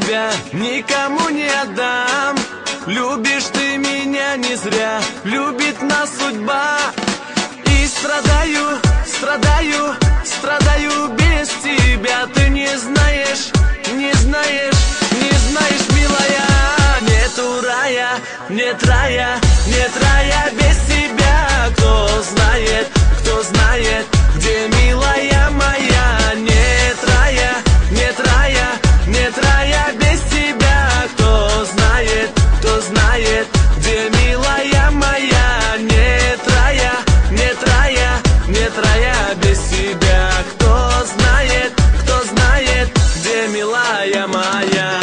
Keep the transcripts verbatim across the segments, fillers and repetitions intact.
тебя никому не отдам. Любишь ты меня не зря, любит нас судьба. И страдаю, страдаю, страдаю без тебя. Ты не знаешь, не знаешь, не знаешь, милая. Нету рая, нет рая, нет рая без тебя. Кто знает, кто знает, где милая моя. Нет рая, нет рая, нет рая без тебя. Кто знает, кто знает, где милая моя. Нет рая, нет рая, нет рая без тебя. Кто знает, кто знает, где милая моя.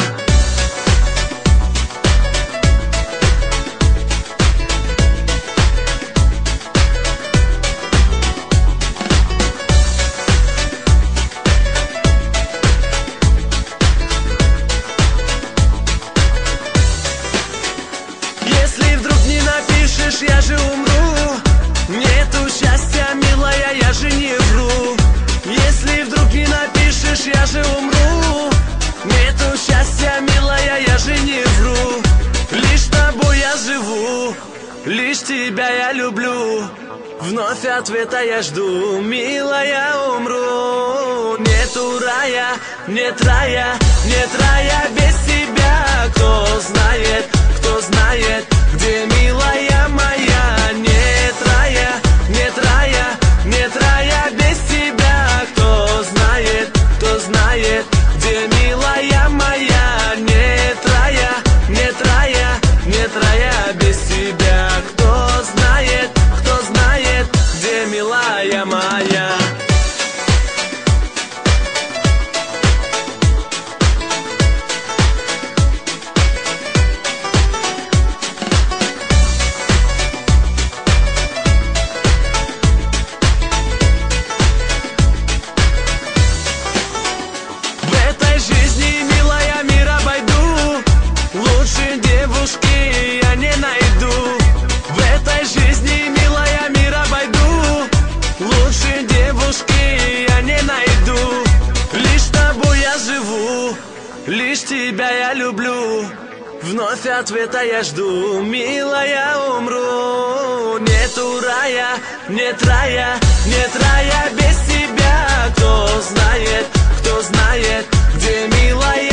Я же умру, нету счастья, милая, я же не вру. Если вдруг не напишешь, я же умру. Нету счастья, милая, я же не вру. Лишь тобой я живу, лишь тебя я люблю. Вновь ответа я жду, милая, умру. Нету рая, нет рая, нет рая без тебя. Кто знает, кто знает, где милая моя. Нет рая, нет рая, нет рая без тебя. Кто знает, кто знает, где милая моя. Нет рая, нет рая, нет рая без тебя. Кто знает, кто знает, где милая моя. Лишь тебя я люблю, вновь ответа я жду, милая, умру. Нету рая, нет рая, нет рая без тебя. Кто знает, кто знает, где милая